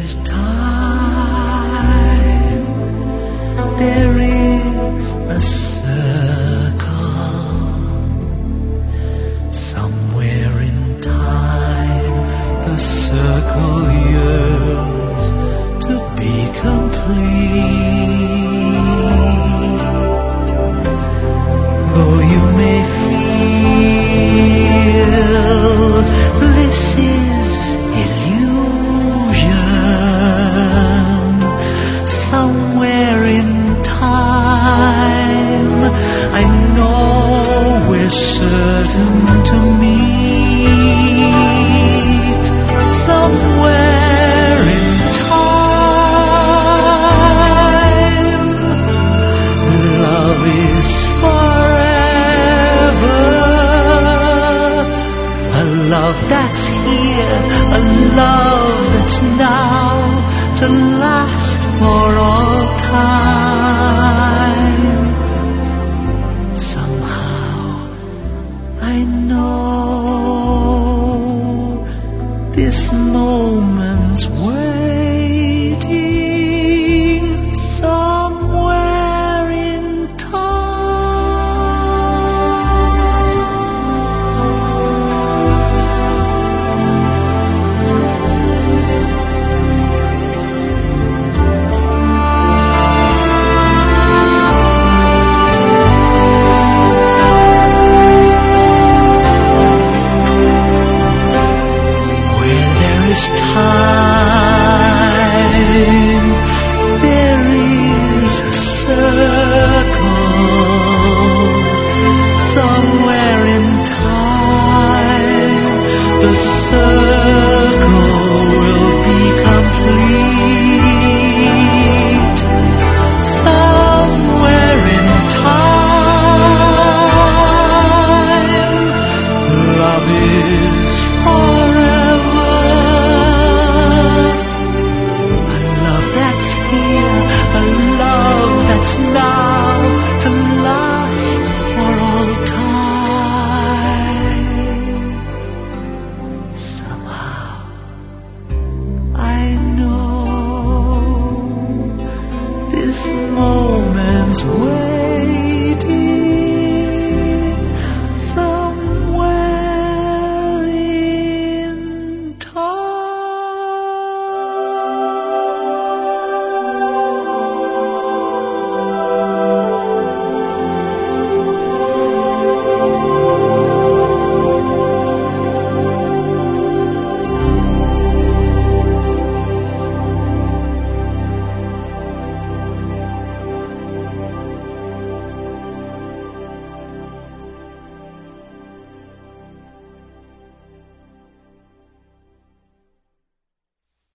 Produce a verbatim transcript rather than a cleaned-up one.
is time, there is a circle. Somewhere in time, the circle yearns to be complete. Though you may feel this is illusion, somewhere in time, I know we're certain to meet. Somewhere in time, love is forever. A love that's here, a love that's now, to last for all time. Somehow I know this moment's waiting somewhere in time.